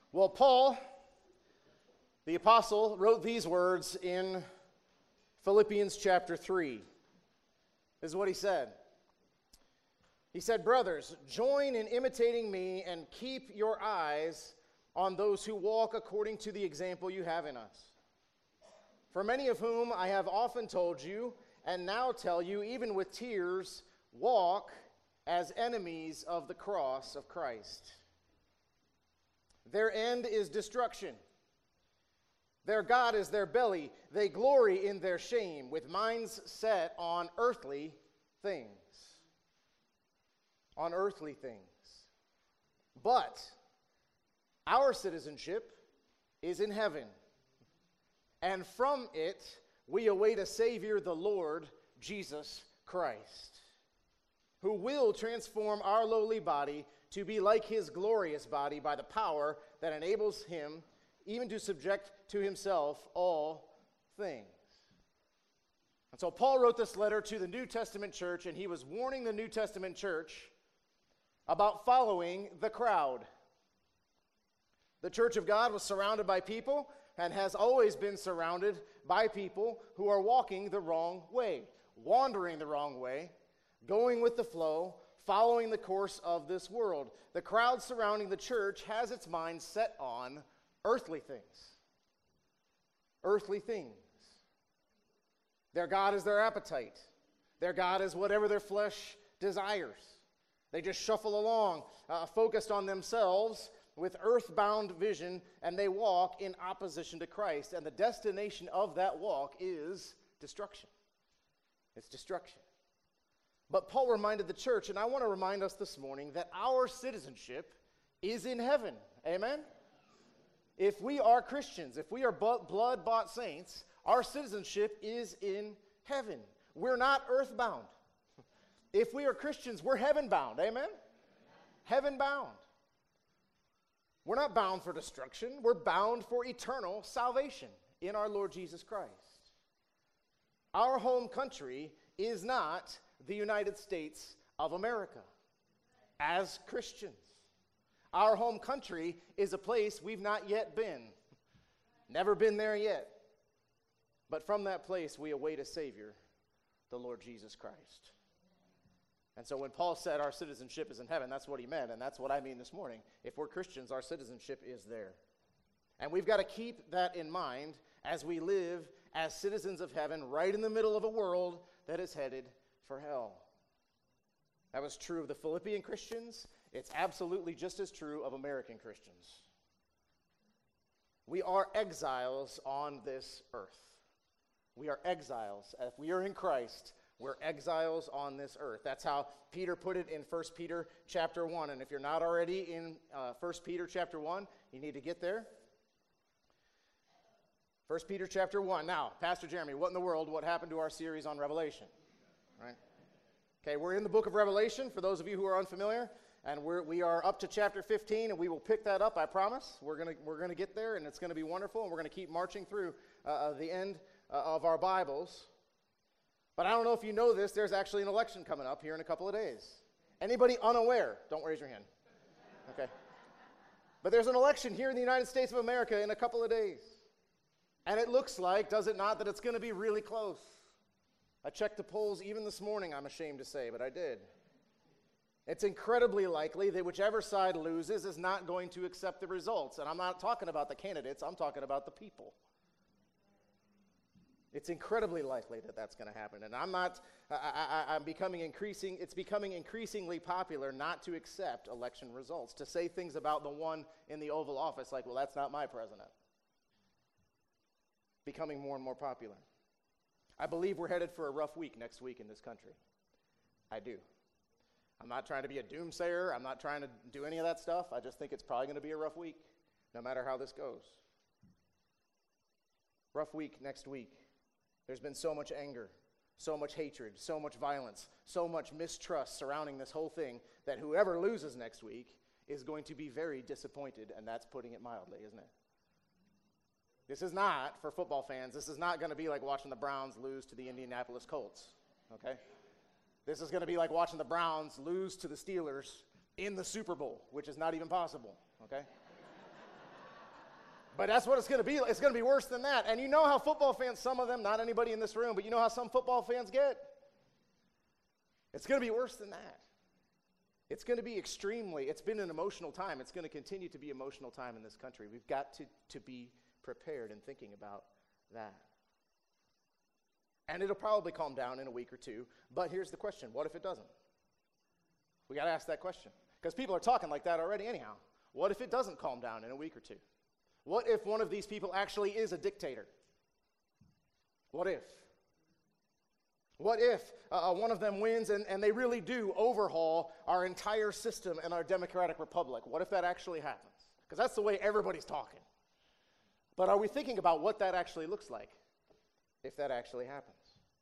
Well, Paul, the apostle, wrote these words in Philippians chapter 3. This is what he said. He said, "Brothers, join in imitating me and keep your eyes on those who walk according to the example you have in us. For many of whom I have often told you, and now tell you, even with tears, walk as enemies of the cross of Christ. Their end is destruction. Their God is their belly. They glory in their shame, with minds set on earthly things." On earthly things. But our citizenship is in heaven, and from it we await a Savior, the Lord Jesus Christ, who will transform our lowly body to be like his glorious body by the power that enables him even to subject to himself all things. And so Paul wrote this letter to the New Testament church, and he was warning the New Testament church about following the crowd. The church of God was surrounded by people and has always been surrounded by people who are walking the wrong way, wandering the wrong way, going with the flow, following the course of this world. The crowd surrounding the church has its mind set on earthly things. Earthly things. Their God is their appetite. Their God is whatever their flesh desires. They just shuffle along, focused on themselves with earthbound vision, and they walk in opposition to Christ. And the destination of that walk is destruction. It's destruction. But Paul reminded the church, and I want to remind us this morning, that our citizenship is in heaven. Amen? If we are Christians, if we are blood-bought saints, our citizenship is in heaven. We're not earthbound. If we are Christians, we're heaven-bound. Amen? Heaven-bound. We're not bound for destruction. We're bound for eternal salvation in our Lord Jesus Christ. Our home country is not the United States of America as Christians. Our home country is a place we've not yet been. Never been there yet. But from that place, we await a Savior, the Lord Jesus Christ. And so when Paul said our citizenship is in heaven, that's what he meant, and that's what I mean this morning. If we're Christians, our citizenship is there. And we've got to keep that in mind as we live as citizens of heaven right in the middle of a world that is headed for hell. That was true of the Philippian Christians. It's absolutely just as true of American Christians. We are exiles on this earth. We are exiles. If we are in Christ, we're exiles on this earth. That's how Peter put it in 1 Peter chapter 1. And if you're not already in 1 Peter chapter 1, you need to get there. 1 Peter chapter 1. Now, Pastor Jeremy, what in the world, what happened to our series on Revelation? Right? Okay, we're in the book of Revelation, for those of you who are unfamiliar. And we are up to chapter 15, and we will pick that up, I promise. We're gonna get there, and it's going to be wonderful. And we're going to keep marching through the end of our Bibles. But I don't know if you know this, there's actually an election coming up here in a couple of days. Anybody unaware? Don't raise your hand. Okay. But there's an election here in the United States of America in a couple of days. And it looks like, does it not, that it's going to be really close. I checked the polls even this morning, I'm ashamed to say, but I did. It's incredibly likely that whichever side loses is not going to accept the results. And I'm not talking about the candidates, I'm talking about the people. It's incredibly likely that that's going to happen. And it's becoming increasingly popular not to accept election results, to say things about the one in the Oval Office like, well, that's not my president. Becoming more and more popular. I believe we're headed for a rough week next week in this country. I do. I'm not trying to be a doomsayer. I'm not trying to do any of that stuff. I just think it's probably going to be a rough week, no matter how this goes. Rough week next week. There's been so much anger, so much hatred, so much violence, so much mistrust surrounding this whole thing that whoever loses next week is going to be very disappointed, and that's putting it mildly, isn't it? This is not, for football fans, this is not going to be like watching the Browns lose to the Indianapolis Colts, okay? This is going to be like watching the Browns lose to the Steelers in the Super Bowl, which is not even possible, okay? But that's what it's going to be. It's going to be worse than that. And you know how football fans, some of them, not anybody in this room, but you know how some football fans get? It's going to be worse than that. It's going to be it's been an emotional time. It's going to continue to be an emotional time in this country. We've got to be prepared and thinking about that. And it'll probably calm down in a week or two. But here's the question. What if it doesn't? We got to ask that question. Because people are talking like that already anyhow. What if it doesn't calm down in a week or two? What if one of these people actually is a dictator? What if? What if one of them wins and they really do overhaul our entire system and our democratic republic? What if that actually happens? Because that's the way everybody's talking. But are we thinking about what that actually looks like if that actually happens?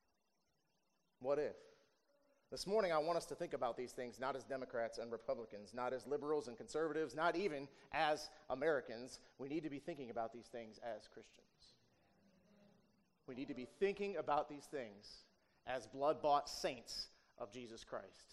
What if? This morning I want us to think about these things not as Democrats and Republicans, not as liberals and conservatives, not even as Americans. We need to be thinking about these things as Christians. We need to be thinking about these things as blood-bought saints of Jesus Christ.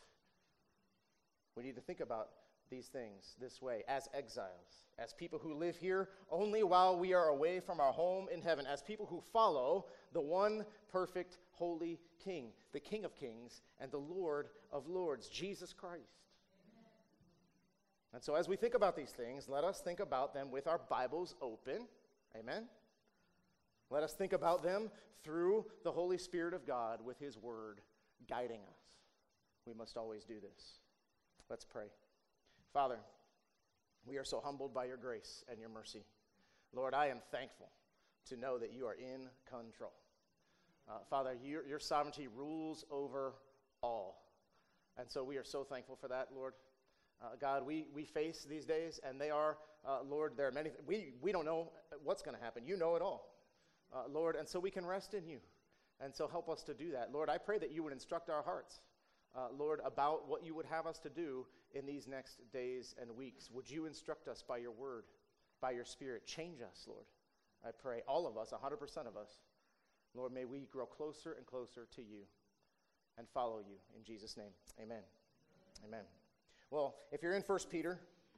We need to think about these things this way, as exiles, as people who live here only while we are away from our home in heaven, as people who follow the one perfect, holy King, the King of Kings and the Lord of Lords, Jesus Christ. Amen. And so as we think about these things, let us think about them with our Bibles open. Amen. Let us think about them through the Holy Spirit of God with His Word guiding us. We must always do this. Let's pray. Father, we are so humbled by your grace and your mercy. Lord, I am thankful to know that you are in control. Father, your sovereignty rules over all. And so we are so thankful for that, Lord. God, we face these days, and they are, Lord, there are many, we don't know what's going to happen. You know it all. Lord, and so we can rest in you. And so help us to do that. Lord, I pray that you would instruct our hearts, Lord, about what you would have us to do in these next days and weeks. Would you instruct us by your word, by your Spirit? Change us, Lord. I pray, all of us, 100% of us. Lord, may we grow closer and closer to you and follow you. In Jesus' name, amen. Amen. Well, if you're in 1 Peter,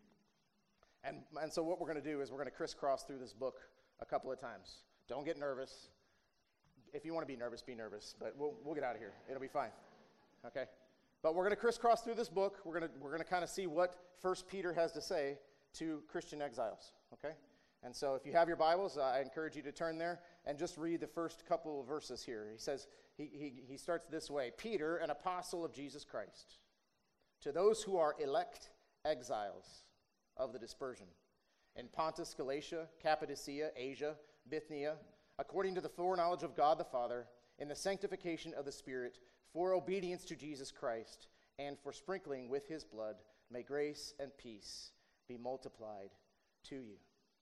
and so what we're going to do is we're going to crisscross through this book a couple of times. Don't get nervous. If you want to be nervous, but we'll get out of here. It'll be fine. Okay? But we're going to crisscross through this book. We're going to kind of see what 1 Peter has to say to Christian exiles. Okay? And so if you have your Bibles, I encourage you to turn there and just read the first couple of verses here. He says, he starts this way. Peter, an apostle of Jesus Christ, to those who are elect exiles of the dispersion in Pontus, Galatia, Cappadocia, Asia, Bithynia, according to the foreknowledge of God the Father, in the sanctification of the Spirit, for obedience to Jesus Christ, and for sprinkling with his blood, may grace and peace be multiplied to you.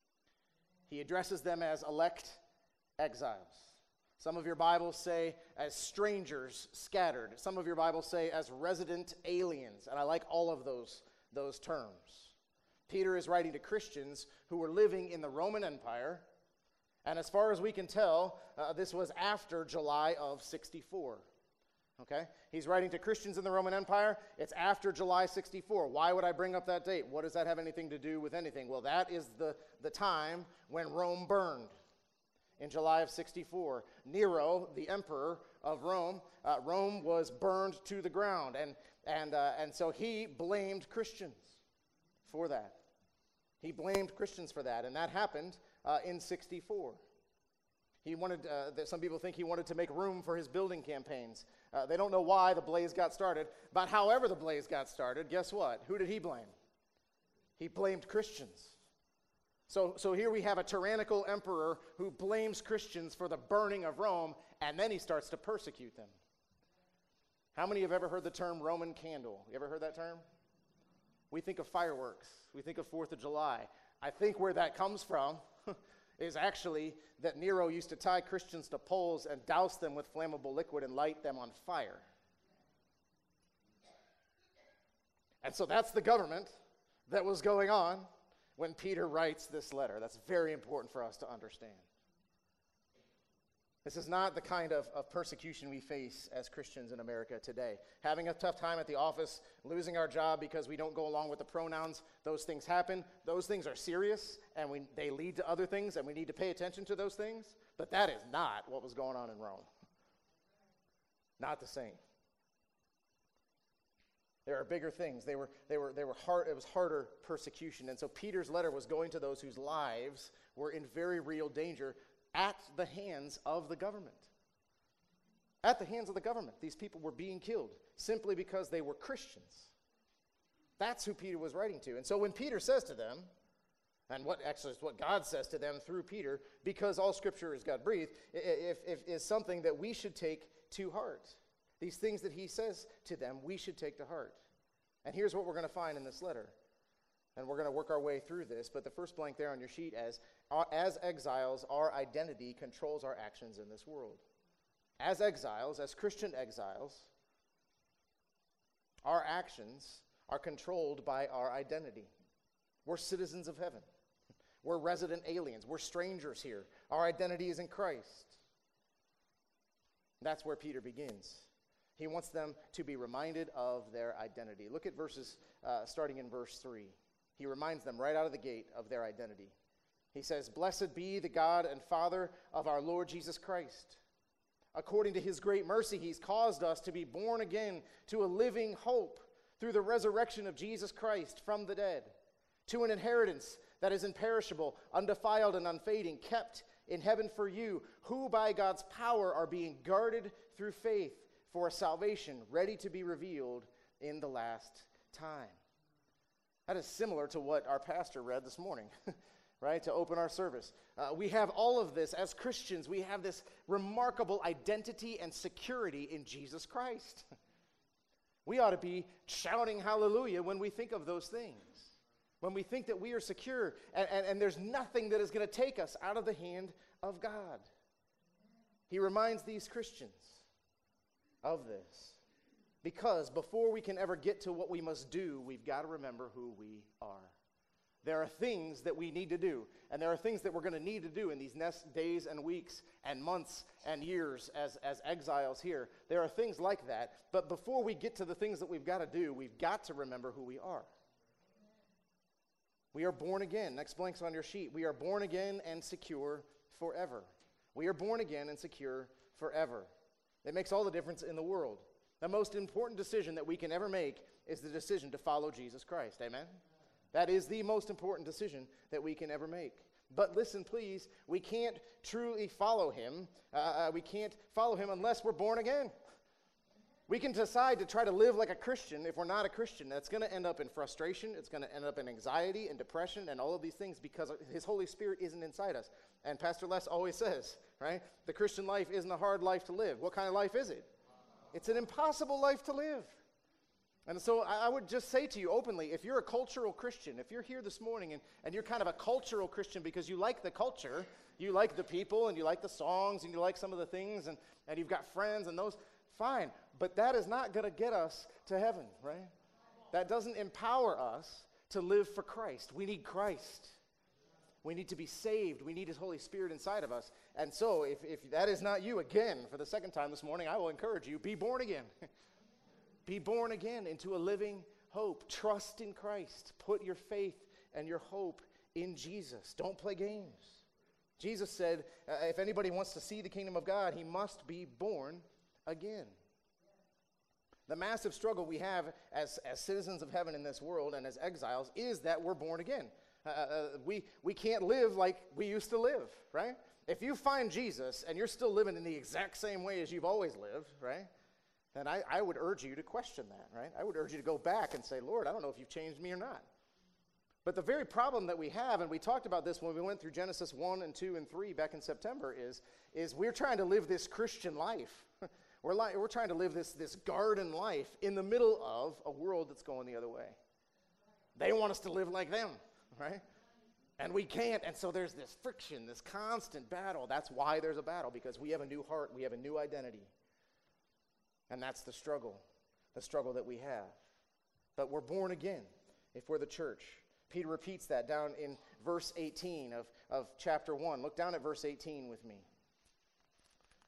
He addresses them as elect exiles. Some of your Bibles say as strangers scattered. Some of your Bibles say as resident aliens. And I like all of those terms. Peter is writing to Christians who were living in the Roman Empire. And as far as we can tell, this was after July of 64. Okay? He's writing to Christians in the Roman Empire. It's after July 64. Why would I bring up that date? What does that have anything to do with anything? Well, that is the time when Rome burned in July of 64. Nero, the emperor of Rome, Rome was burned to the ground. And so he blamed Christians for that. He blamed Christians for that. And that happened in 64. He wanted, some people think he wanted to make room for his building campaigns. They don't know why the blaze got started, but however the blaze got started, guess what? Who did he blame? He blamed Christians. So here we have a tyrannical emperor who blames Christians for the burning of Rome, and then he starts to persecute them. How many have ever heard the term Roman candle? You ever heard that term? We think of fireworks. We think of 4th of July. I think where that comes from is actually that Nero used to tie Christians to poles and douse them with flammable liquid and light them on fire. And so that's the government that was going on when Peter writes this letter. That's very important for us to understand. This is not the kind of persecution we face as Christians in America today. Having a tough time at the office, losing our job because we don't go along with the pronouns, those things happen. Those things are serious, and they lead to other things, and we need to pay attention to those things. But that is not what was going on in Rome. Not the same. There are bigger things. They were hard. It was harder persecution. And so Peter's letter was going to those whose lives were in very real danger at the hands of the government. At the hands of the government. These people were being killed simply because they were Christians. That's who Peter was writing to. And so when Peter says to them, and what God says to them through Peter, because all Scripture is God-breathed, is something that we should take to heart. These things that he says to them, we should take to heart. And here's what we're going to find in this letter. And we're going to work our way through this. But the first blank there on your sheet, as exiles, our identity controls our actions in this world. As exiles, as Christian exiles, our actions are controlled by our identity. We're citizens of heaven. We're resident aliens. We're strangers here. Our identity is in Christ. That's where Peter begins. He wants them to be reminded of their identity. Look at verses starting in verse 3. He reminds them right out of the gate of their identity. He says, "Blessed be the God and Father of our Lord Jesus Christ. According to his great mercy, he's caused us to be born again to a living hope through the resurrection of Jesus Christ from the dead, to an inheritance that is imperishable, undefiled, and unfading, kept in heaven for you, who by God's power are being guarded through faith for a salvation ready to be revealed in the last time." That is similar to what our pastor read this morning, right, to open our service. We have all of this as Christians. We have this remarkable identity and security in Jesus Christ. We ought to be shouting hallelujah when we think of those things, when we think that we are secure and there's nothing that is going to take us out of the hand of God. He reminds these Christians of this. Because before we can ever get to what we must do, we've got to remember who we are. There are things that we need to do, and there are things that we're going to need to do in these next days and weeks and months and years as exiles here. There are things like that, but before we get to the things that we've got to do, we've got to remember who we are. We are born again. Next blank's on your sheet. We are born again and secure forever. We are born again and secure forever. It makes all the difference in the world. The most important decision that we can ever make is the decision to follow Jesus Christ. Amen? That is the most important decision that we can ever make. But listen, please, we can't truly follow him. We can't follow him unless we're born again. We can decide to try to live like a Christian if we're not a Christian. That's going to end up in frustration. It's going to end up in anxiety and depression and all of these things because his Holy Spirit isn't inside us. And Pastor Les always says, right, the Christian life isn't a hard life to live. What kind of life is it? It's an impossible life to live. And so I would just say to you openly, if you're a cultural Christian, if you're here this morning and you're kind of a cultural Christian because you like the culture, you like the people and you like the songs and you like some of the things and you've got friends and those, fine. But that is not going to get us to heaven, right? That doesn't empower us to live for Christ. We need Christ. We need to be saved. We need his Holy Spirit inside of us. And so if that is not you, again, for the second time this morning, I will encourage you, be born again. Be born again into a living hope. Trust in Christ. Put your faith and your hope in Jesus. Don't play games. Jesus said, if anybody wants to see the kingdom of God, he must be born again. The massive struggle we have as citizens of heaven in this world and as exiles is that we're born again. We can't live like we used to live, right? If you find Jesus and you're still living in the exact same way as you've always lived, right, then I would urge you to question that, right? I would urge you to go back and say, Lord, I don't know if you've changed me or not. But the very problem that we have, and we talked about this when we went through Genesis 1 and 2 and 3 back in September, is we're trying to live this Christian life. We're trying to live this garden life in the middle of a world that's going the other way. They want us to live like them, right? And we can't, and so there's this friction, this constant battle. That's why there's a battle, because we have a new heart, we have a new identity. And that's the struggle that we have. But we're born again if we're the church. Peter repeats that down in verse 18 of chapter 1. Look down at verse 18 with me.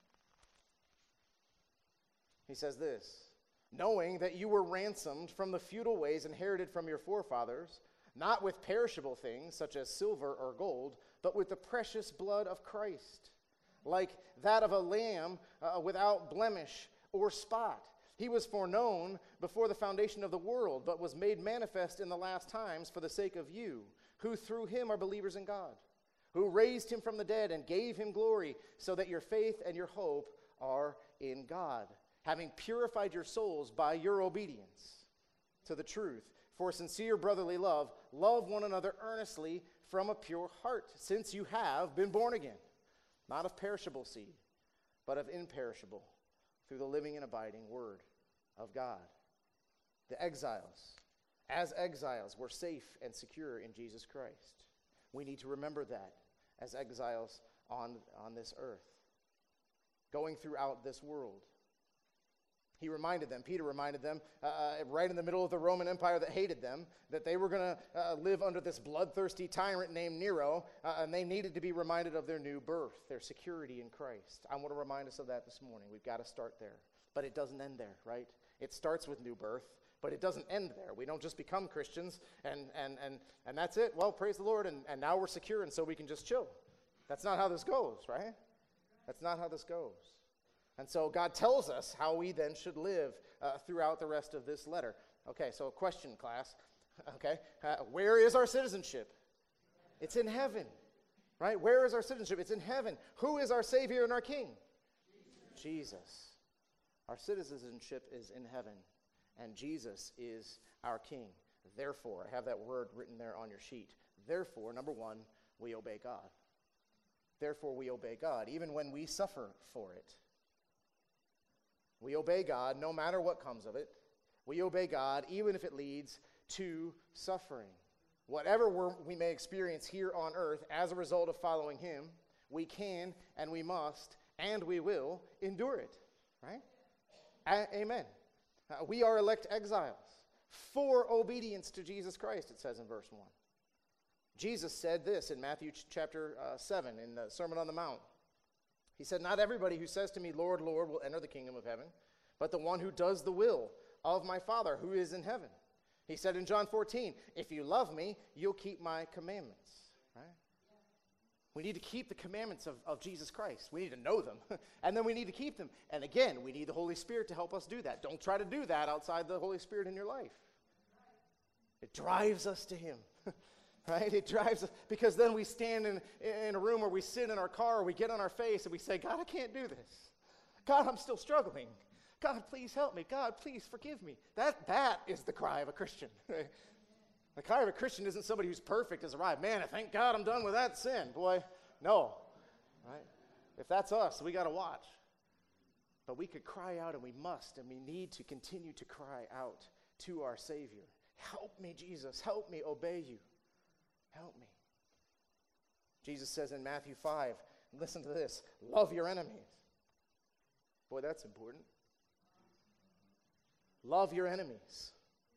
He says this, knowing that you were ransomed from the futile ways inherited from your forefathers, not with perishable things such as silver or gold, but with the precious blood of Christ, like that of a lamb without blemish or spot. He was foreknown before the foundation of the world, but was made manifest in the last times for the sake of you, who through him are believers in God, who raised him from the dead and gave him glory, so that your faith and your hope are in God, having purified your souls by your obedience to the truth. For sincere brotherly love, love one another earnestly from a pure heart, since you have been born again, not of perishable seed, but of imperishable, through the living and abiding word of God. The exiles, as exiles, were safe and secure in Jesus Christ. We need to remember that as exiles on this earth, going throughout this world. He reminded them, Peter reminded them, right in the middle of the Roman Empire that hated them, that they were going to live under this bloodthirsty tyrant named Nero, and they needed to be reminded of their new birth, their security in Christ. I want to remind us of that this morning. We've got to start there. But it doesn't end there, right? It starts with new birth, but it doesn't end there. We don't just become Christians, and that's it. Well, praise the Lord, and now we're secure, and so we can just chill. That's not how this goes, right? That's not how this goes. And so God tells us how we then should live throughout the rest of this letter. Okay, so a question, class. Okay, where is our citizenship? It's in heaven, right? Where is our citizenship? It's in heaven. Who is our Savior and our King? Jesus. Our citizenship is in heaven, and Jesus is our King. Therefore, I have that word written there on your sheet. Therefore, number one, we obey God. Therefore, we obey God, even when we suffer for it. We obey God no matter what comes of it. We obey God even if it leads to suffering. Whatever we may experience here on earth as a result of following him, we can and we must and we will endure it. Right? Amen. We are elect exiles for obedience to Jesus Christ, it says in verse 1. Jesus said this in Matthew chapter 7 in the Sermon on the Mount. He said, not everybody who says to me, Lord, Lord, will enter the kingdom of heaven, but the one who does the will of my Father who is in heaven. He said in John 14, if you love me, you'll keep my commandments. Right? We need to keep the commandments of Jesus Christ. We need to know them, and then we need to keep them. And again, we need the Holy Spirit to help us do that. Don't try to do that outside the Holy Spirit in your life. It drives us to him. Right? It drives us, because then we stand in a room, or we sit in our car, or we get on our face and we say, God, I can't do this. God, I'm still struggling. God, please help me. God, please forgive me. That is the cry of a Christian. Right? The cry of a Christian isn't somebody who's perfect has arrived. Man, thank God I'm done with that sin. Boy, no. Right? If that's us, we got to watch. But we could cry out, and we must, and we need to continue to cry out to our Savior. Help me, Jesus. Help me obey you. Help me. Jesus says in Matthew 5, listen to this, love your enemies. Boy, that's important. Love your enemies.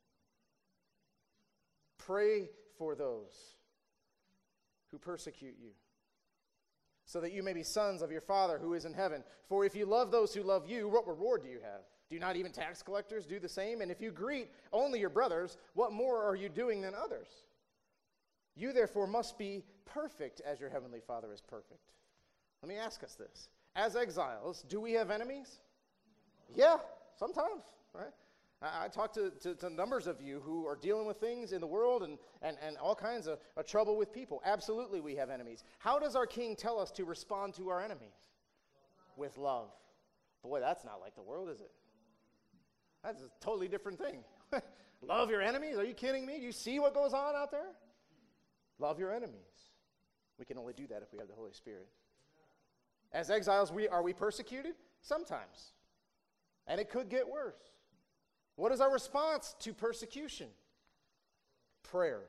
Pray for those who persecute you, so that you may be sons of your Father who is in heaven. For if you love those who love you, what reward do you have? Do not even tax collectors do the same? And if you greet only your brothers, what more are you doing than others? You therefore must be perfect as your heavenly Father is perfect. Let me ask us this. As exiles, do we have enemies? Yeah, sometimes, right? I talk to numbers of you who are dealing with things in the world and all kinds of trouble with people. Absolutely we have enemies. How does our King tell us to respond to our enemies? With love. Boy, that's not like the world, is it? That's a totally different thing. Love your enemies? Are you kidding me? Do you see what goes on out there? Love your enemies. We can only do that if we have the Holy Spirit. As exiles, are we persecuted? Sometimes. And it could get worse. What is our response to persecution? Prayer.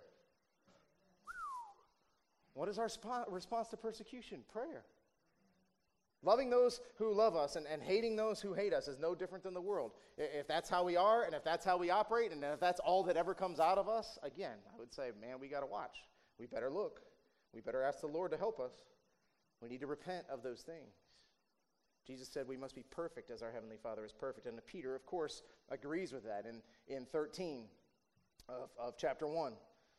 What is our response to persecution? Prayer. Loving those who love us and hating those who hate us is no different than the world. If that's how we are, and if that's how we operate, and if that's all that ever comes out of us, again, I would say, man, we got to watch. We better look. We better ask the Lord to help us. We need to repent of those things. Jesus said we must be perfect as our Heavenly Father is perfect. And Peter, of course, agrees with that in 13 of chapter 1.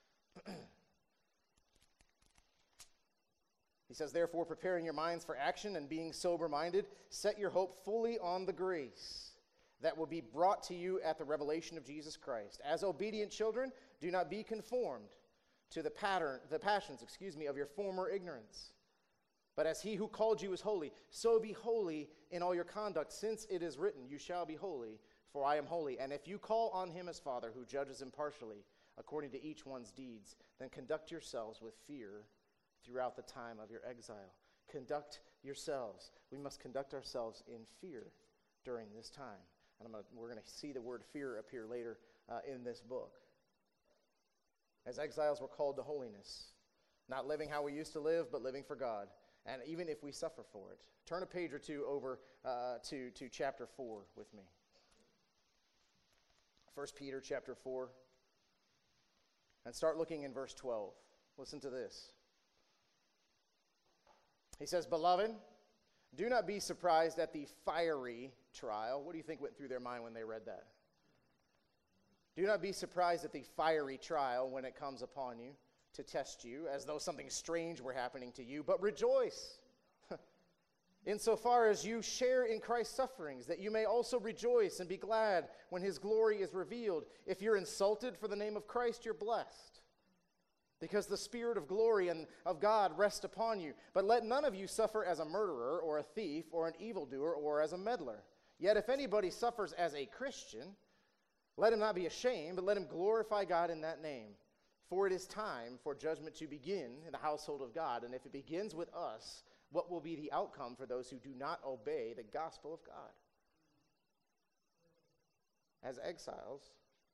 He says, therefore, preparing your minds for action and being sober-minded, set your hope fully on the grace that will be brought to you at the revelation of Jesus Christ. As obedient children, do not be conformed to the passions of your former ignorance. But as he who called you is holy, so be holy in all your conduct, since it is written, you shall be holy, for I am holy. And if you call on him as Father, who judges impartially according to each one's deeds, then conduct yourselves with fear throughout the time of your exile. Conduct yourselves. We must conduct ourselves in fear during this time. And we're going to see the word fear appear later in this book. As exiles, we're called to holiness. Not living how we used to live, but living for God. And even if we suffer for it. Turn a page or two over to chapter 4 with me. 1 Peter chapter 4. And start looking in verse 12. Listen to this. He says, beloved, do not be surprised at the fiery trial. What do you think went through their mind when they read that? Do not be surprised at the fiery trial when it comes upon you to test you, as though something strange were happening to you, but rejoice insofar as you share in Christ's sufferings, that you may also rejoice and be glad when his glory is revealed. If you're insulted for the name of Christ, you're blessed, because the Spirit of glory and of God rests upon you. But let none of you suffer as a murderer or a thief or an evildoer or as a meddler. Yet if anybody suffers as a Christian, let him not be ashamed, but let him glorify God in that name. For it is time for judgment to begin in the household of God. And if it begins with us, what will be the outcome for those who do not obey the gospel of God? As exiles,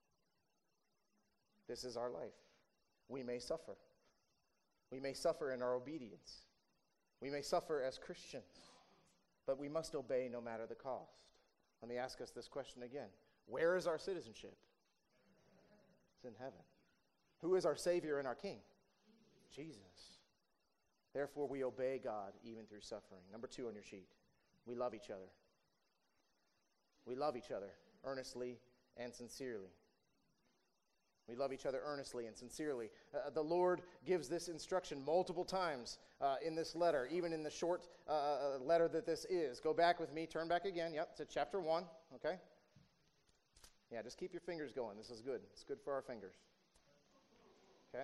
this is our life. We may suffer. We may suffer in our obedience. We may suffer as Christians, but we must obey no matter the cost. Let me ask us this question again. Where is our citizenship? It's in heaven. Who is our Savior and our King? Jesus. Therefore, we obey God even through suffering. Number 2 on your sheet. We love each other. We love each other earnestly and sincerely. We love each other earnestly and sincerely. The Lord gives this instruction multiple times in this letter, even in the short letter that this is. Go back with me. Turn back again. Yep, to chapter 1. Okay? Yeah, just keep your fingers going. This is good. It's good for our fingers. Okay?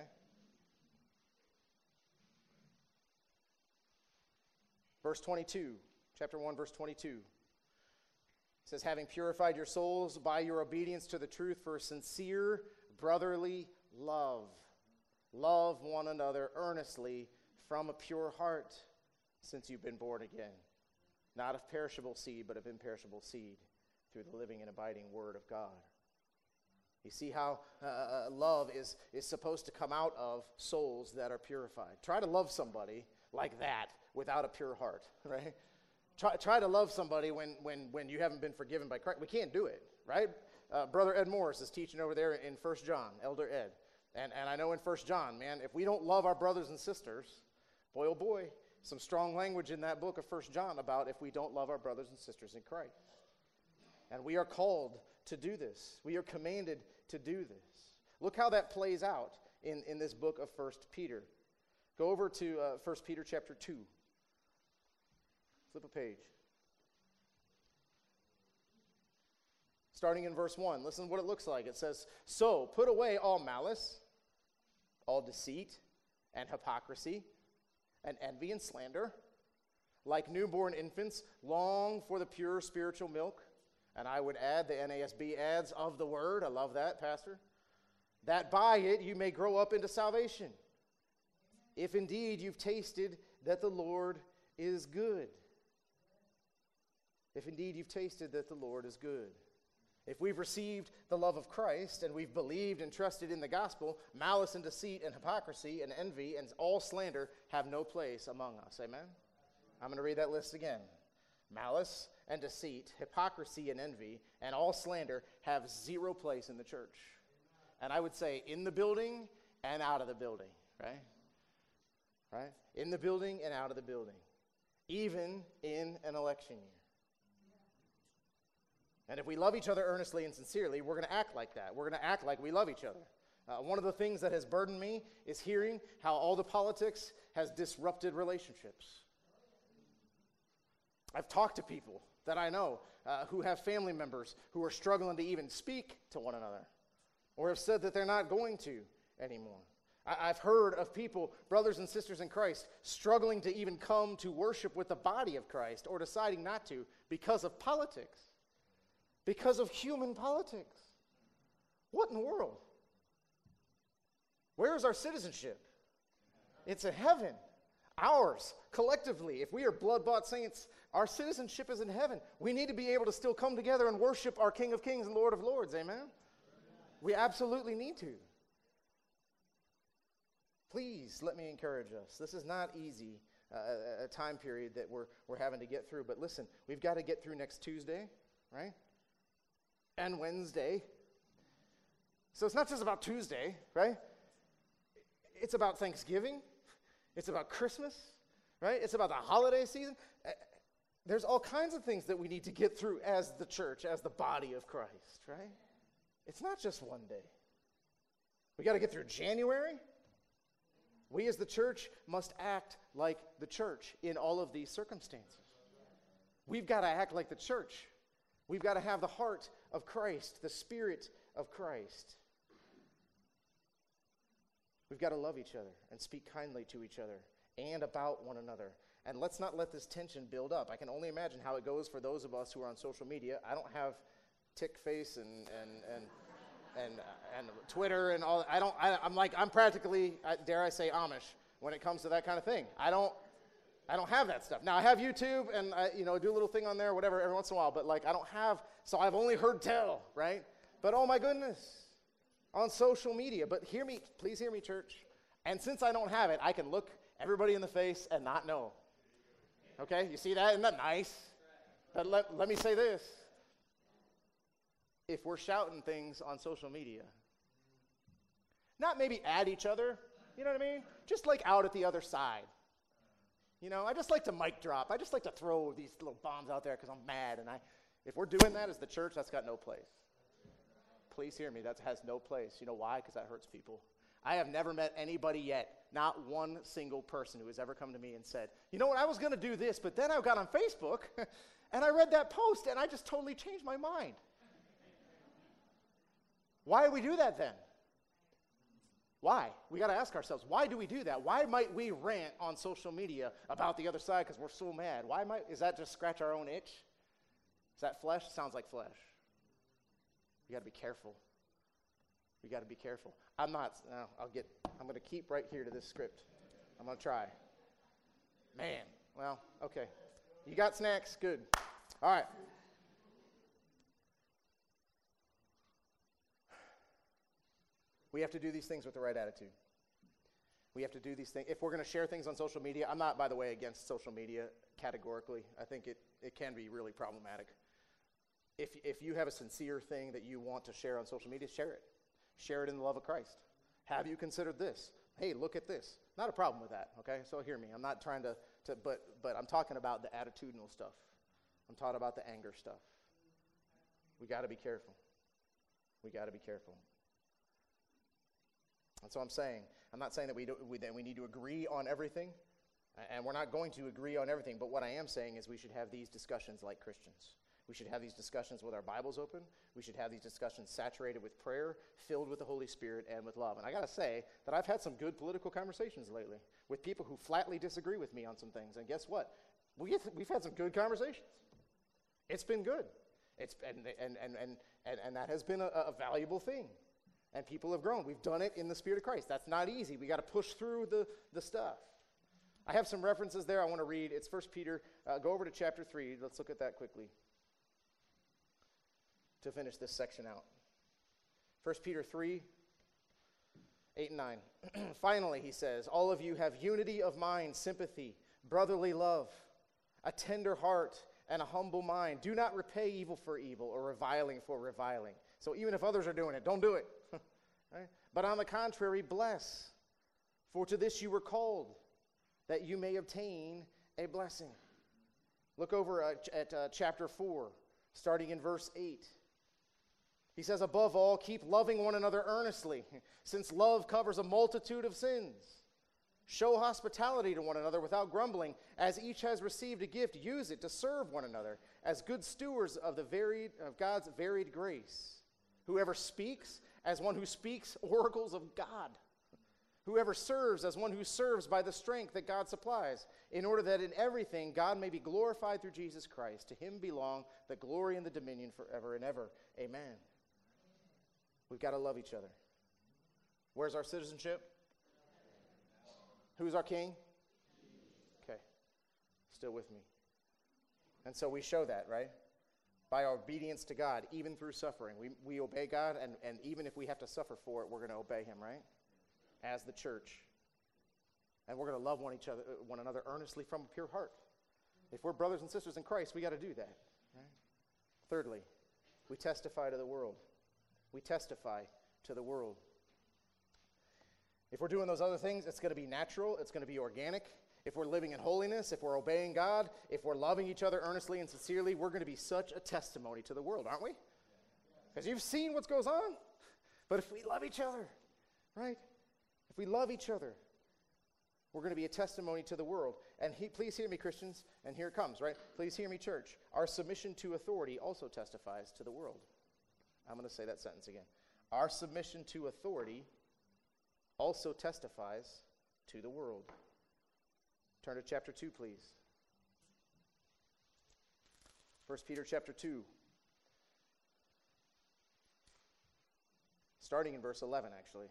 Verse 22. Chapter 1, verse 22. It says, having purified your souls by your obedience to the truth for sincere brotherly love. Love one another earnestly from a pure heart, since you've been born again. Not of perishable seed, but of imperishable seed, through the living and abiding word of God. You see how love is supposed to come out of souls that are purified. Try to love somebody like that without a pure heart, right? Try to love somebody when you haven't been forgiven by Christ. We can't do it, right? Brother Ed Morris is teaching over there in 1 John, Elder Ed. And I know in 1 John, man, if we don't love our brothers and sisters, boy, oh boy, some strong language in that book of 1 John about if we don't love our brothers and sisters in Christ. And we are called to do this. We are commanded to do this. Look how that plays out in this book of 1 Peter. Go over to 1 Peter chapter 2. Flip a page. Starting in verse 1, listen to what it looks like. It says, so put away all malice, all deceit, and hypocrisy, and envy and slander. Like newborn infants, long for the pure spiritual milk. And I would add, the NASB adds, of the word. I love that, Pastor. That by it you may grow up into salvation. If indeed you've tasted that the Lord is good. If indeed you've tasted that the Lord is good. If we've received the love of Christ and we've believed and trusted in the gospel, malice and deceit and hypocrisy and envy and all slander have no place among us. Amen? I'm going to read that list again. Malice and deceit, hypocrisy and envy, and all slander have zero place in the church. And I would say in the building and out of the building, right? Right? In the building and out of the building. Even in an election year. And if we love each other earnestly and sincerely, we're going to act like that. We're going to act like we love each other. One of the things that has burdened me is hearing how all the politics has disrupted relationships. I've talked to people that I know who have family members who are struggling to even speak to one another, or have said that they're not going to anymore. I've heard of people, brothers and sisters in Christ, struggling to even come to worship with the body of Christ, or deciding not to because of politics, because of human politics. What in the world? Where is our citizenship? It's in heaven. Ours, collectively. If we are blood-bought saints, our citizenship is in heaven. We need to be able to still come together and worship our King of Kings and Lord of Lords. Amen? We absolutely need to. Please let me encourage us. This is not easy, a time period that we're having to get through. But listen, we've got to get through next Tuesday, right? And Wednesday. So it's not just about Tuesday, right? It's about Thanksgiving. It's about Christmas, right? It's about the holiday season. There's all kinds of things that we need to get through as the church, as the body of Christ, right? It's not just one day. We got to get through January. We as the church must act like the church in all of these circumstances. We've got to act like the church. We've got to have the heart of Christ, the Spirit of Christ. We've got to love each other and speak kindly to each other and about one another. And let's not let this tension build up. I can only imagine how it goes for those of us who are on social media. I don't have TikFace and Twitter and all. I'm practically, dare I say, Amish when it comes to that kind of thing. I don't have that stuff. Now I have YouTube and I do a little thing on there, whatever, every once in a while. But I don't have. So I've only heard tell, right? But oh my goodness. On social media, but hear me, please hear me, church. And since I don't have it, I can look everybody in the face and not know. Okay, you see that? Isn't that nice? But let me say this. If we're shouting things on social media, not maybe at each other, you know what I mean? Just out at the other side. I just like to mic drop. I just like to throw these little bombs out there because I'm mad. And if we're doing that as the church, that's got no place. Please hear me. That has no place. You know why? Because that hurts people. I have never met anybody yet, not one single person who has ever come to me and said, you know what, I was going to do this, but then I got on Facebook and I read that post and I just totally changed my mind. Why do we do that then? Why? We got to ask ourselves, why do we do that? Why might we rant on social media about the other side because we're so mad? Is that just scratch our own itch? Is that flesh? Sounds like flesh. We got to be careful. We got to be careful. I'm going to keep right here to this script. I'm going to try. Man, well, okay. You got snacks? Good. All right. We have to do these things with the right attitude. We have to do these things. If we're going to share things on social media, I'm not, by the way, against social media categorically. I think it can be really problematic. If you have a sincere thing that you want to share on social media, share it. Share it in the love of Christ. Have you considered this? Hey, look at this. Not a problem with that, okay? So hear me. I'm not trying but I'm talking about the attitudinal stuff. I'm talking about the anger stuff. We got to be careful. We got to be careful. And so I'm not saying that we need to agree on everything, and we're not going to agree on everything, but what I am saying is we should have these discussions like Christians. We should have these discussions with our Bibles open. We should have these discussions saturated with prayer, filled with the Holy Spirit, and with love. And I got to say that I've had some good political conversations lately with people who flatly disagree with me on some things. And guess what? We've had some good conversations. It's been good. And that has been a valuable thing. And people have grown. We've done it in the Spirit of Christ. That's not easy. We got to push through the stuff. I have some references there I want to read. It's 1 Peter. Go over to chapter 3. Let's look at that quickly to finish this section out. 1 Peter 3, 8 and 9. Finally, he says, all of you have unity of mind, sympathy, brotherly love, a tender heart, and a humble mind. Do not repay evil for evil or reviling for reviling. So even if others are doing it, don't do it. Right? But on the contrary, bless. For to this you were called, that you may obtain a blessing. Look over at chapter 4, starting in verse 8. He says, above all, keep loving one another earnestly, since love covers a multitude of sins. Show hospitality to one another without grumbling. As each has received a gift, use it to serve one another as good stewards of God's varied grace. Whoever speaks, as one who speaks oracles of God. Whoever serves, as one who serves by the strength that God supplies, in order that in everything God may be glorified through Jesus Christ. To him belong the glory and the dominion forever and ever. Amen. We've got to love each other. Where's our citizenship? Who's our king? Okay. Still with me. And so we show that, right? By our obedience to God, even through suffering. We obey God, and even if we have to suffer for it, we're going to obey him, right? As the church. And we're going to love one another earnestly from a pure heart. If we're brothers and sisters in Christ, we got to do that. Right? Thirdly, we testify to the world. We testify to the world. If we're doing those other things, it's going to be natural. It's going to be organic. If we're living in holiness, if we're obeying God, if we're loving each other earnestly and sincerely, we're going to be such a testimony to the world, aren't we? Because you've seen what goes on. But if we love each other, right? If we love each other, we're going to be a testimony to the world. And please hear me, Christians, and here it comes, right? Please hear me, church. Our submission to authority also testifies to the world. I'm going to say that sentence again. Our submission to authority also testifies to the world. Turn to chapter 2, please. 1 Peter chapter 2. Starting in verse 11, actually.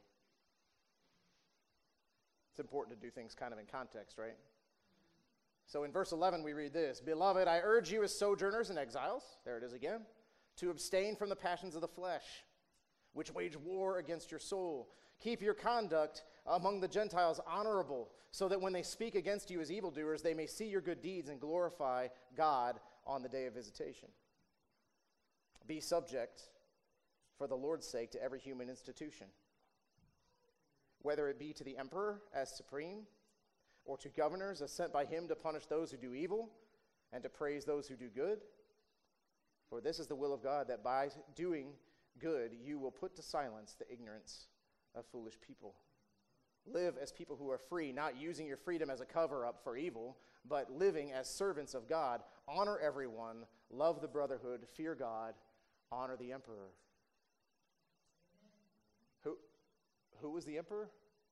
It's important to do things kind of in context, right? So in verse 11 we read this, Beloved, I urge you as sojourners and exiles, there it is again, to abstain from the passions of the flesh, which wage war against your soul. Keep your conduct among the Gentiles honorable, so that when they speak against you as evildoers, they may see your good deeds and glorify God on the day of visitation. Be subject, for the Lord's sake, to every human institution, whether it be to the emperor as supreme, or to governors as sent by him to punish those who do evil and to praise those who do good. For this is the will of God, that by doing good you will put to silence the ignorance of foolish people. Live as people who are free, not using your freedom as a cover-up for evil, but living as servants of God. Honor everyone, love the brotherhood, fear God, honor the emperor. Who was the emperor?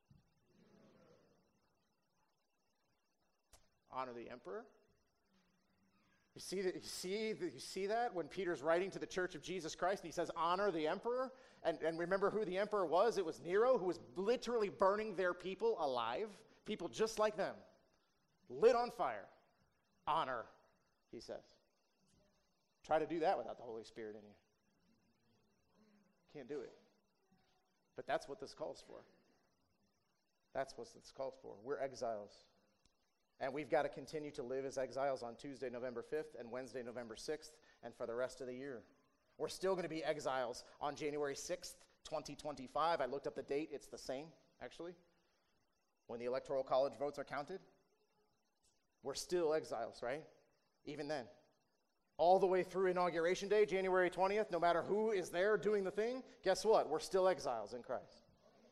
Honor the emperor? You see that when Peter's writing to the church of Jesus Christ and he says, honor the emperor? And remember who the emperor was? It was Nero, who was literally burning their people alive. People just like them. Lit on fire. Honor, he says. Try to do that without the Holy Spirit in you. Can't do it. But that's what this calls for. That's what this calls for. We're exiles. And we've got to continue to live as exiles on Tuesday, November 5th and Wednesday, November 6th, and for the rest of the year. We're still going to be exiles on January 6th, 2025. I looked up the date. It's the same, actually, when the Electoral College votes are counted. We're still exiles, right? Even then. All the way through Inauguration Day, January 20th, no matter who is there doing the thing, guess what? We're still exiles in Christ.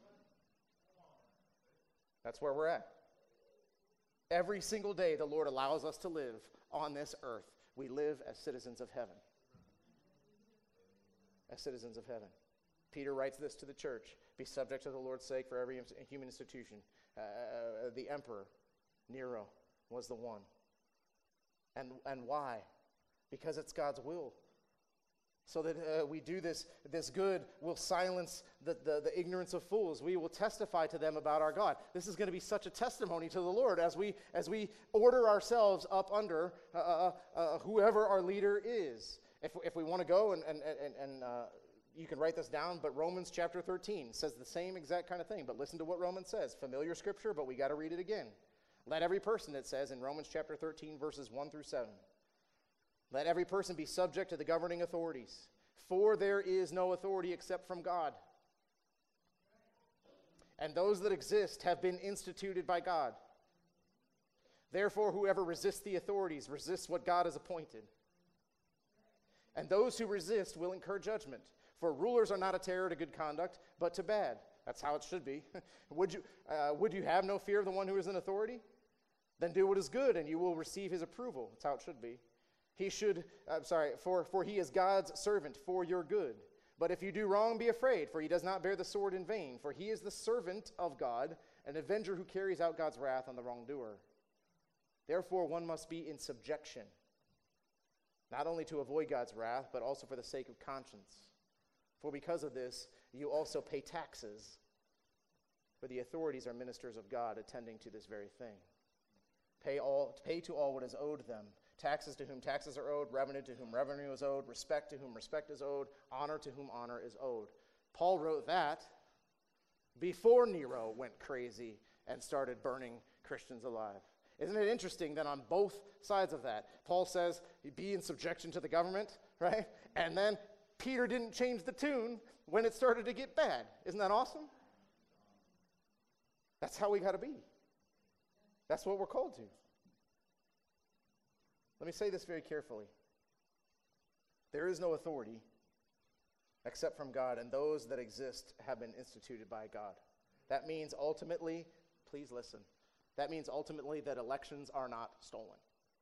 That's where we're at. Every single day the Lord allows us to live on this earth, we live as citizens of heaven. As citizens of heaven. Peter writes this to the church, be subject to the Lord's sake for every human institution. The emperor, Nero, was the one. And why? Because it's God's will. So that we do this good will silence the ignorance of fools. We will testify to them about our God. This is going to be such a testimony to the Lord as we order ourselves up under whoever our leader is. If we want to go and you can write this down, but Romans chapter 13 says the same exact kind of thing. But listen to what Romans says. Familiar scripture, but we got to read it again. Let every person, it says in Romans chapter 13, verses 1 through 7. Let every person be subject to the governing authorities, for there is no authority except from God. And those that exist have been instituted by God. Therefore, whoever resists the authorities resists what God has appointed. And those who resist will incur judgment. For rulers are not a terror to good conduct, but to bad. That's how it should be. Would you have no fear of the one who is in authority? Then do what is good, and you will receive his approval. That's how it should be. For he is God's servant for your good. But if you do wrong, be afraid, for he does not bear the sword in vain. For he is the servant of God, an avenger who carries out God's wrath on the wrongdoer. Therefore, one must be in subjection, not only to avoid God's wrath, but also for the sake of conscience. For because of this, you also pay taxes, for the authorities are ministers of God, attending to this very thing. Pay to all what is owed them. Taxes to whom taxes are owed, revenue to whom revenue is owed, respect to whom respect is owed, honor to whom honor is owed. Paul wrote that before Nero went crazy and started burning Christians alive. Isn't it interesting that on both sides of that, Paul says, be in subjection to the government, right? And then Peter didn't change the tune when it started to get bad. Isn't that awesome? That's how we got to be. That's what we're called to. Let me say this very carefully. There is no authority except from God, and those that exist have been instituted by God. That means ultimately, please listen, that means ultimately that elections are not stolen.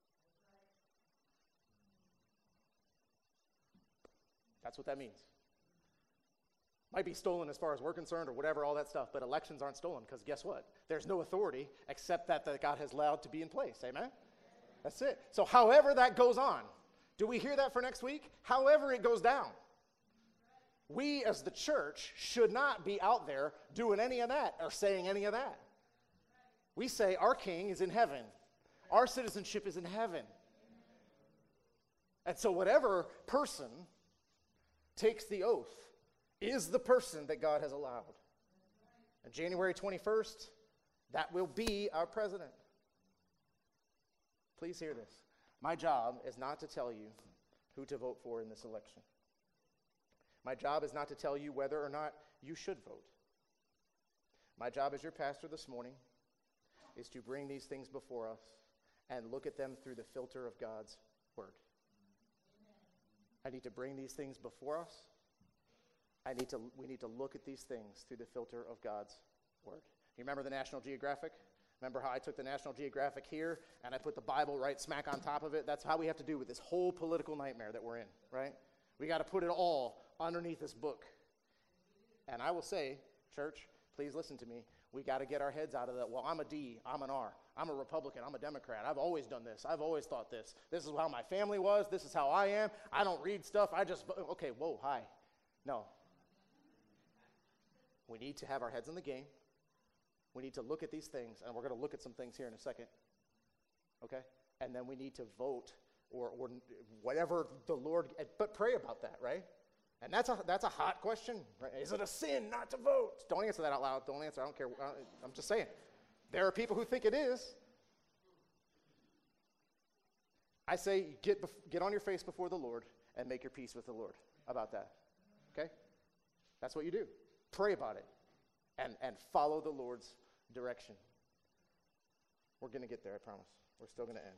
That's what that means. Might be stolen as far as we're concerned or whatever, all that stuff, but elections aren't stolen because guess what? There's no authority except that God has allowed to be in place. Amen? That's it. So however that goes on, do we hear that for next week? However it goes down. We as the church should not be out there doing any of that or saying any of that. We say our king is in heaven. Our citizenship is in heaven. And so whatever person takes the oath is the person that God has allowed. And January 21st, that will be our president. Please hear this. My job is not to tell you who to vote for in this election. My job is not to tell you whether or not you should vote. My job as your pastor this morning is to bring these things before us and look at them through the filter of God's word. I need to bring these things before us. We need to look at these things through the filter of God's word. You remember the National Geographic? Remember how I took the National Geographic here and I put the Bible right smack on top of it? That's how we have to do with this whole political nightmare that we're in, right? We got to put it all underneath this book. And I will say, church, please listen to me. We got to get our heads out of that. Well, I'm a D, I'm an R, I'm a Republican, I'm a Democrat. I've always done this. I've always thought this. This is how my family was. This is how I am. I don't read stuff. Okay, whoa, hi. No. We need to have our heads in the game. We need to look at these things, and we're going to look at some things here in a second, okay? And then we need to vote or whatever the Lord, but pray about that, right? And that's a hot question, right? Is it a sin not to vote? Don't answer that out loud. Don't answer. I don't care. I'm just saying. There are people who think it is. I say get on your face before the Lord and make your peace with the Lord about that, okay? That's what you do. Pray about it and follow the Lord's direction. We're going to get there, I promise. We're still going to end.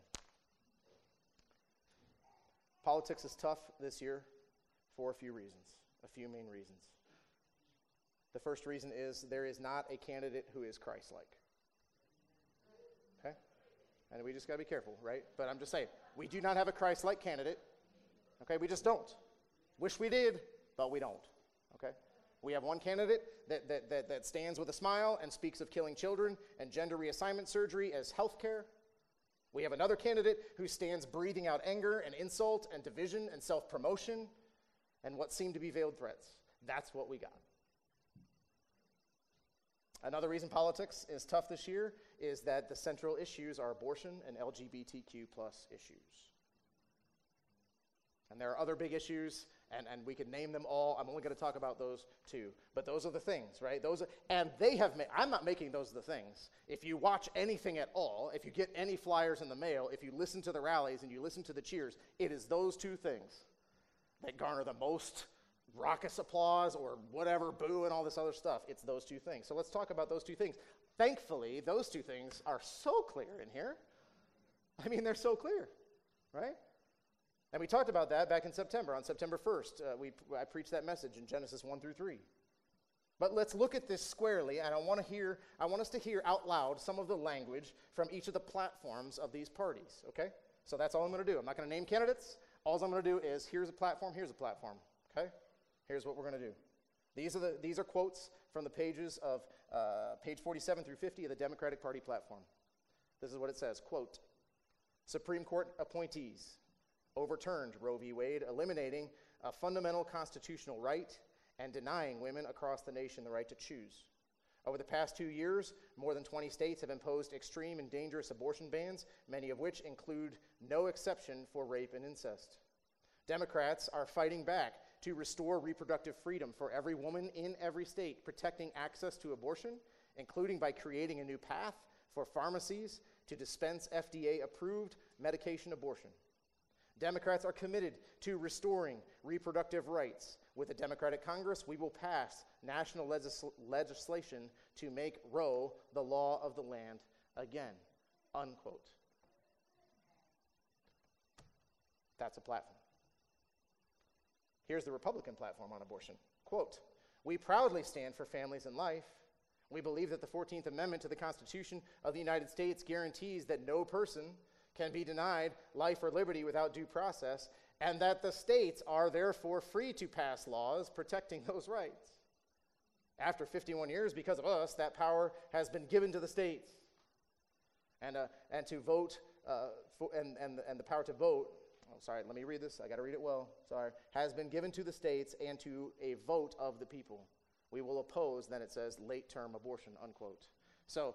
Politics is tough this year for a few reasons, a few main reasons. The first reason is there is not a candidate who is Christ-like. Okay? And we just got to be careful, right? But I'm just saying, we do not have a Christ-like candidate. Okay? We just don't. Wish we did, but we don't. Okay? We have one candidate that stands with a smile and speaks of killing children and gender reassignment surgery as health care. We have another candidate who stands breathing out anger and insult and division and self-promotion and what seem to be veiled threats. That's what we got. Another reason politics is tough this year is that the central issues are abortion and LGBTQ plus issues. And there are other big issues, and we could name them all. I'm only going to talk about those two. But those are the things, right? I'm not making those the things. If you watch anything at all, if you get any flyers in the mail, if you listen to the rallies and you listen to the cheers, it is those two things that garner the most raucous applause or whatever, boo and all this other stuff. It's those two things. So let's talk about those two things. Thankfully, those two things are so clear in here. I mean, they're so clear, right? And we talked about that back in September. On September 1st, I preached that message in Genesis 1 through 3. But let's look at this squarely, and I want us to hear out loud some of the language from each of the platforms of these parties, okay? So that's all I'm going to do. I'm not going to name candidates. All I'm going to do is here's a platform, okay? Here's what we're going to do. These are quotes from the pages of page 47 through 50 of the Democratic Party platform. This is what it says, quote, Supreme Court appointees overturned Roe v. Wade, eliminating a fundamental constitutional right and denying women across the nation the right to choose. Over the past 2 years, more than 20 states have imposed extreme and dangerous abortion bans, many of which include no exception for rape and incest. Democrats are fighting back to restore reproductive freedom for every woman in every state, protecting access to abortion, including by creating a new path for pharmacies to dispense FDA-approved medication abortion. Democrats are committed to restoring reproductive rights. With a Democratic Congress, we will pass national legislation to make Roe the law of the land again, unquote. That's a platform. Here's the Republican platform on abortion. Quote, we proudly stand for families and life. We believe that the 14th Amendment to the Constitution of the United States guarantees that no person can be denied life or liberty without due process, and that the states are therefore free to pass laws protecting those rights. After 51 years, because of us, that power has been given to the states, and to vote and the power to vote. Oh, sorry, let me read this. I got to read it well. Sorry, has been given to the states and to a vote of the people. We will oppose. Then it says late-term abortion, unquote. So,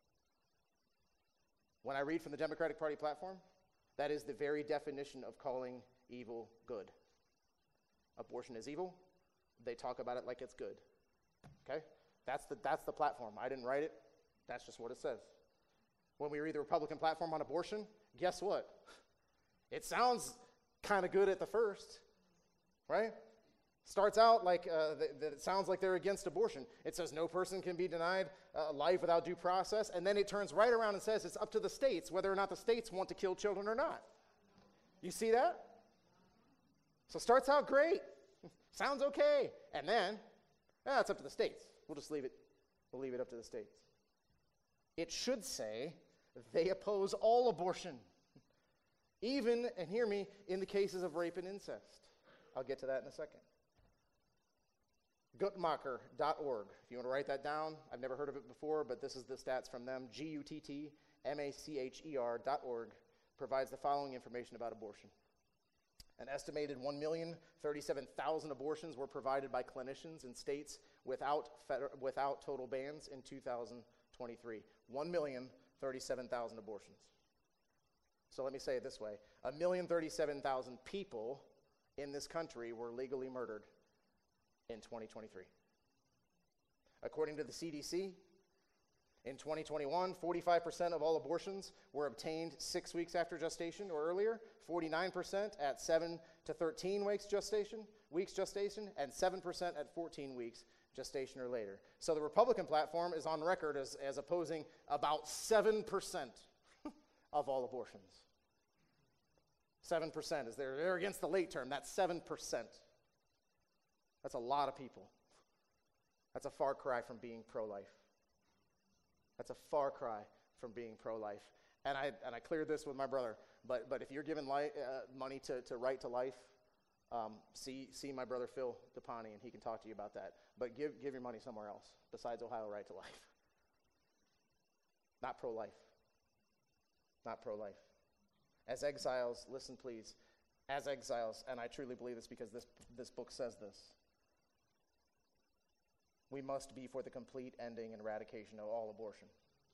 when I read from the Democratic Party platform, that is the very definition of calling evil good. Abortion is evil. They talk about it like it's good. Okay? That's the platform. I didn't write it. That's just what it says. When we read the Republican platform on abortion, guess what? It sounds kind of good at the first, right? Starts out like it sounds like they're against abortion. It says no person can be denied life without due process, and then it turns right around and says it's up to the states whether or not the states want to kill children or not. You see that? So starts out great, sounds okay, and then it's up to the states. We'll just leave it. We'll leave it up to the states. It should say they oppose all abortion, even, and hear me, in the cases of rape and incest. I'll get to that in a second. Guttmacher.org. If you want to write that down, I've never heard of it before, but this is the stats from them. GUTTMACHER.org provides the following information about abortion. An estimated 1,037,000 abortions were provided by clinicians in states without total bans in 2023. 1,037,000 abortions. So let me say it this way. 1,037,000 people in this country were legally murdered in 2023. According to the CDC, in 2021, 45% of all abortions were obtained 6 weeks after gestation or earlier, 49% at 7 to 13 weeks gestation, and 7% at 14 weeks gestation or later. So the Republican platform is on record as opposing about 7% of all abortions. 7% is they're against the late term. That's 7%. That's a lot of people. That's a far cry from being pro-life. That's a far cry from being pro-life. And I cleared this with my brother. But if you're giving money to Right to Life, see my brother Phil DePani, and he can talk to you about that. But give your money somewhere else besides Ohio Right to Life. Not pro-life. Not pro-life. As exiles, listen please, as exiles, and I truly believe this because this book says this, we must be for the complete ending and eradication of all abortion.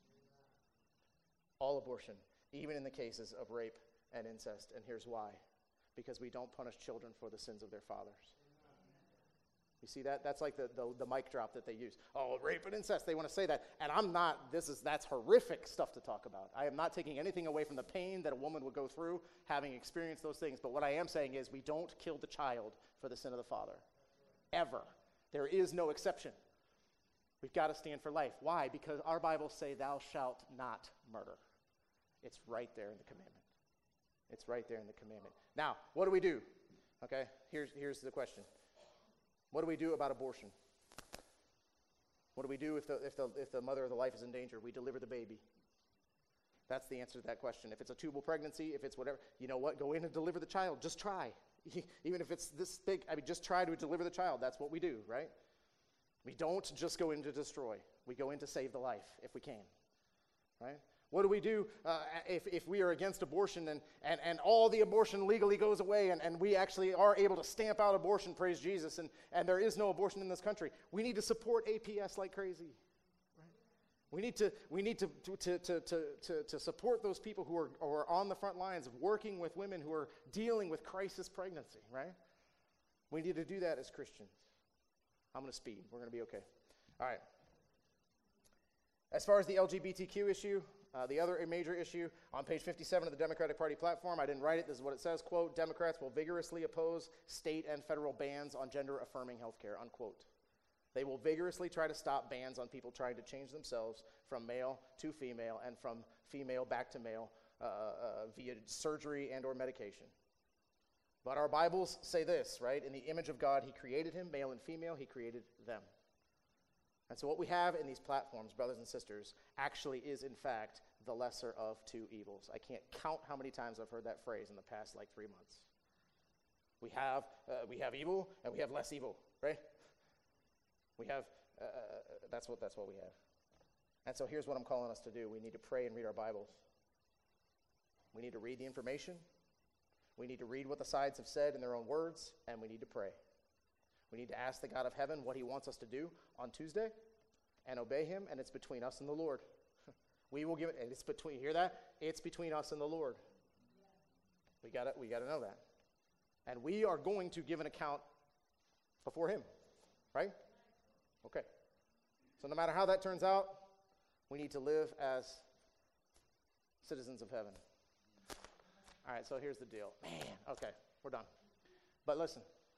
All abortion, even in the cases of rape and incest. And here's why. Because we don't punish children for the sins of their fathers. You see that? That's like the mic drop that they use. Oh, rape and incest, they want to say that. And I'm not, that's horrific stuff to talk about. I am not taking anything away from the pain that a woman would go through having experienced those things. But what I am saying is we don't kill the child for the sin of the father. Ever. There is no exception. We've got to stand for life. Why? Because our Bibles say, thou shalt not murder. It's right there in the commandment. It's right there in the commandment. Now, what do we do? Okay, here's the question. What do we do about abortion? What do we do if the mother of the life is in danger? We deliver the baby. That's the answer to that question. If it's a tubal pregnancy, if it's whatever, you know what? Go in and deliver the child. Just try. Even if it's this big, just try to deliver the child. That's what we do, right? We don't just go in to destroy. We go in to save the life if we can, right? What do we do if we are against abortion and all the abortion legally goes away and we actually are able to stamp out abortion, praise Jesus, and there is no abortion in this country? We need to support APS like crazy. We need to support those people who are on the front lines working with women who are dealing with crisis pregnancy, right? We need to do that as Christians. I'm going to speed. We're going to be okay. All right. As far as the LGBTQ issue, the other major issue, on page 57 of the Democratic Party platform, I didn't write it, this is what it says, quote, Democrats will vigorously oppose state and federal bans on gender-affirming health care, unquote. They will vigorously try to stop bans on people trying to change themselves from male to female and from female back to male via surgery and or medication. But our Bibles say this, right? In the image of God, he created him, male and female, he created them. And so what we have in these platforms, brothers and sisters, actually is, in fact, the lesser of two evils. I can't count how many times I've heard that phrase in the past, 3 months. We have evil, and we have less evil, right? We have, that's what we have. And so here's what I'm calling us to do. We need to pray and read our Bibles. We need to read the information. We need to read what the sides have said in their own words, and we need to pray. We need to ask the God of heaven what he wants us to do on Tuesday and obey him, and it's between us and the Lord. We will give it, and it's between, hear that? It's between us and the Lord. We got to know that. And we are going to give an account before him, right? Okay. So no matter how that turns out, we need to live as citizens of heaven. All right, so here's the deal. Man, okay, we're done. But listen.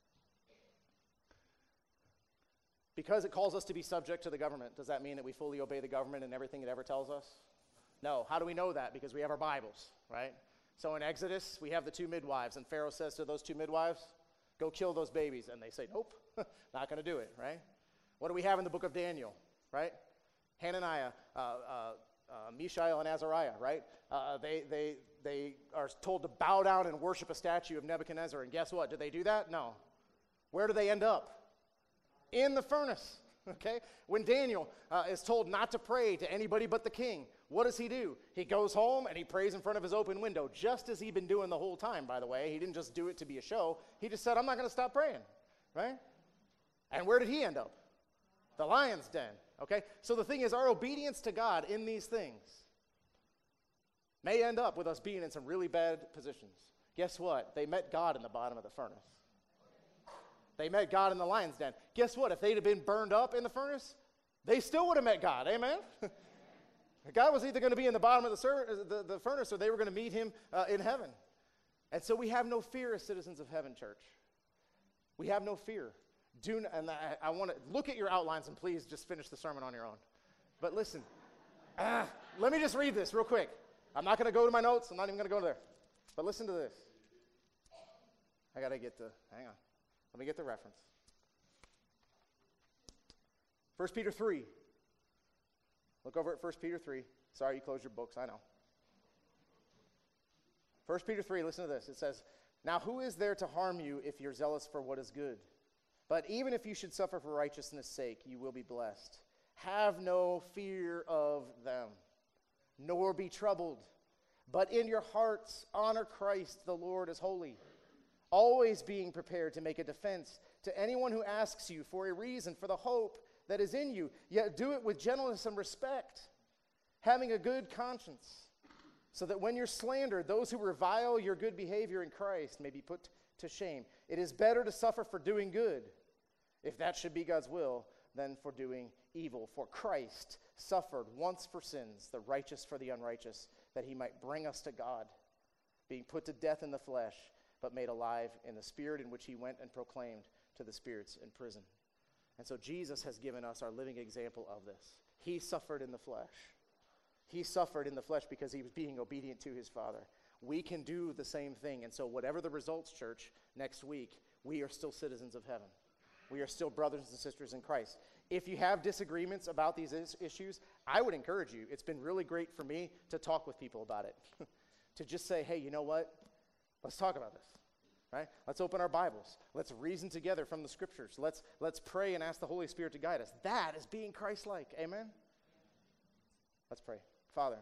Because it calls us to be subject to the government, does that mean that we fully obey the government in everything it ever tells us? No. How do we know that? Because we have our Bibles, right? So in Exodus, we have the two midwives, and Pharaoh says to those two midwives, go kill those babies. And they say, nope, not going to do it, right? What do we have in the book of Daniel, right? Hananiah, Mishael, and Azariah, right? They are told to bow down and worship a statue of Nebuchadnezzar. And guess what? Did they do that? No. Where do they end up? In the furnace, okay? When Daniel is told not to pray to anybody but the king, what does he do? He goes home and he prays in front of his open window, just as he'd been doing the whole time, by the way. He didn't just do it to be a show. He just said, I'm not going to stop praying, right? And where did he end up? The lion's den, okay? So the thing is, our obedience to God in these things may end up with us being in some really bad positions. Guess what? They met God in the bottom of the furnace. They met God in the lion's den. Guess what? If they'd have been burned up in the furnace, they still would have met God. Amen? God was either going to be in the bottom of the furnace or they were going to meet him in heaven. And so we have no fear as citizens of heaven, church. We have no fear. I want to look at your outlines and please just finish the sermon on your own. But listen, let me just read this real quick. I'm not going to go to my notes. I'm not even going to go there. But listen to this. I got to get hang on. Let me get the reference. 1 Peter 3. Look over at 1 Peter 3. Sorry, you closed your books, I know. 1 Peter 3, listen to this. It says, now who is there to harm you if you're zealous for what is good? But even if you should suffer for righteousness' sake, you will be blessed. Have no fear of them, nor be troubled. But in your hearts honor Christ the Lord as holy, always being prepared to make a defense to anyone who asks you for a reason for the hope that is in you, yet do it with gentleness and respect, having a good conscience, so that when you're slandered, those who revile your good behavior in Christ may be put to shame. It is better to suffer for doing good, if that should be God's will, than for doing evil. For Christ suffered once for sins, the righteous for the unrighteous, that he might bring us to God, being put to death in the flesh, but made alive in the spirit, in which he went and proclaimed to the spirits in prison. And so Jesus has given us our living example of this. He suffered in the flesh. He suffered in the flesh because he was being obedient to his Father. we can do the same thing. And so whatever the results, church, next week, we are still citizens of heaven. We are still brothers and sisters in Christ. If you have disagreements about these issues, I would encourage you. It's been really great for me to talk with people about it. To just say, hey, you know what? Let's talk about this. Right? Let's open our Bibles. Let's reason together from the Scriptures. Let's pray and ask the Holy Spirit to guide us. That is being Christ-like. Amen? Let's pray. Father,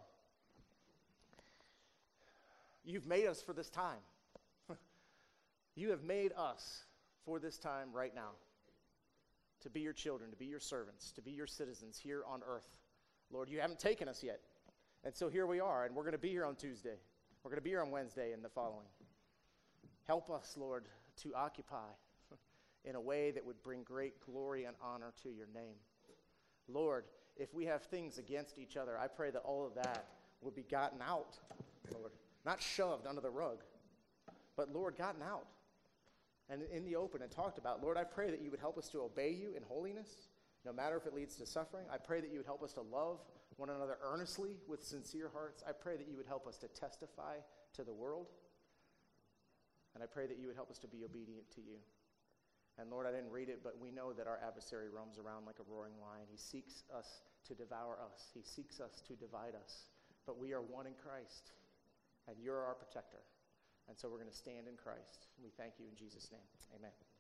you've made us for this time. You have made us for this time right now. To be your children, to be your servants, to be your citizens here on earth. Lord, you haven't taken us yet. And so here we are, and we're going to be here on Tuesday. We're going to be here on Wednesday and the following. Help us, Lord, to occupy in a way that would bring great glory and honor to your name. Lord, if we have things against each other, I pray that all of that would be gotten out, Lord. Not shoved under the rug, but, Lord, gotten out. And in the open and talked about. Lord, I pray that you would help us to obey you in holiness, no matter if it leads to suffering. I pray that you would help us to love one another earnestly with sincere hearts. I pray that you would help us to testify to the world. And I pray that you would help us to be obedient to you. And Lord, I didn't read it, but we know that our adversary roams around like a roaring lion. He seeks us to devour us. He seeks us to divide us. But we are one in Christ, and you're our protector. And so we're going to stand in Christ. We thank you in Jesus' name. Amen.